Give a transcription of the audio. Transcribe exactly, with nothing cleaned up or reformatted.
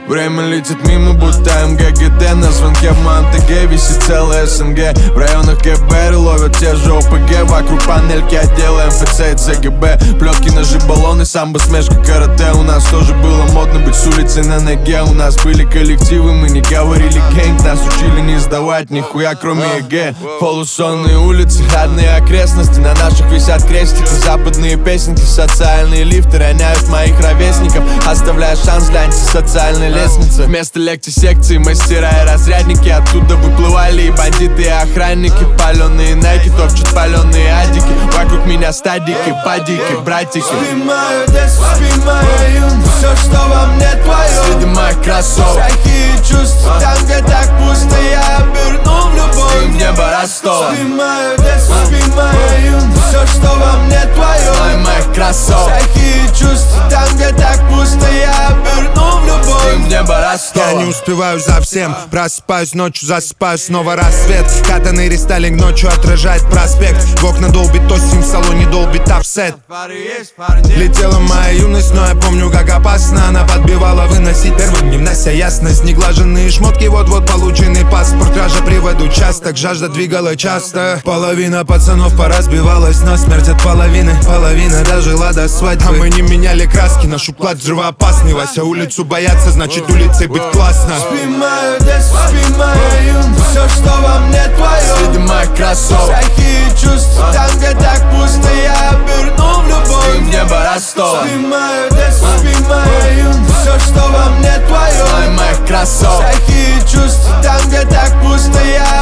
Время летит мимо, будто МГГТ. На звонке в Монтеге висит целый СНГ. В районах ГБР ловят те же ОПГ. Вокруг панельки отдела МФЦ и ЦГБ. Плетки, ножи, баллоны, самбо, смешка, карате. У нас тоже было модно быть с улицы на ноге. У нас были коллективы, мы не говорили гэнг. Нас учили не сдавать нихуя, кроме ЕГЭ. Полусонные улицы, родные окрестности. На наших висят крестики, западные песенки. Социальные лифты роняют моих ровесников, оставляя шанс для антисоциальной лестницы. Вместо лекций, секций, мастера и разрядники. Оттуда выплывали и бандиты, и охранники. Паленые найки, топчут паленые адики. Вокруг меня стадики, падики, братики. Спи моё детство, спи моя юность. Все, что во мне твое, следы моих кроссовок. Страхи и чувства, там, где так пусто, я оберну в любовь. Ты в небо Ростова. Спи моё детство, спи моя юность. Все, что во мне твое, следы моих кроссовок. Страхи и чувства, там, где так пусто, я оберну в любовь. Ты в небо Ростова. Я не успеваю за всем. Просыпаюсь ночью, засыпаю, снова рассвет. Катаный рестайлинг ночью отражает проспект. В окна долбит осень, в салоне долбит офсет. Летела моя юность, но я помню, как опасно она подбивала выносить первым, не внося ясность. Неглаженные шмотки, вот-вот полученный паспорт. Кража привод участок, жажда двигала часто. Половина пацанов поразбивалась насмерть от половины. Половина дожила до свадьбы. А мы не меняли краски, наш уклад взрывоопасный. Вася улицу бояться, значит улицей быть классно. Спи моё детство, спи моя юность. Все, что во мне твое, следы моих кроссовок. Страхи и чувства, там, где так пусто, я оберну в любовь. Ты в небо Ростова. Спи моё детство, спи моя юность. Все, что во мне твое, следы моих кроссовок. Страхи и чувства, там, где так пусто, я